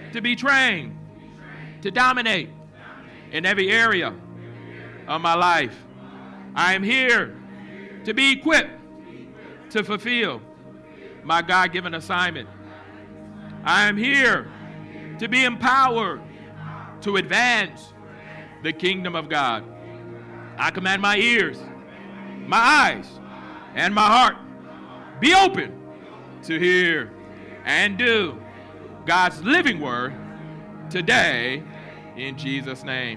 to be trained, to dominate in every area of my life. I am here to be equipped to fulfill my God-given assignment. I am here to be empowered to advance the kingdom of God. I command my ears, my eyes, and my heart be open to hear and do God's living word today in Jesus' name.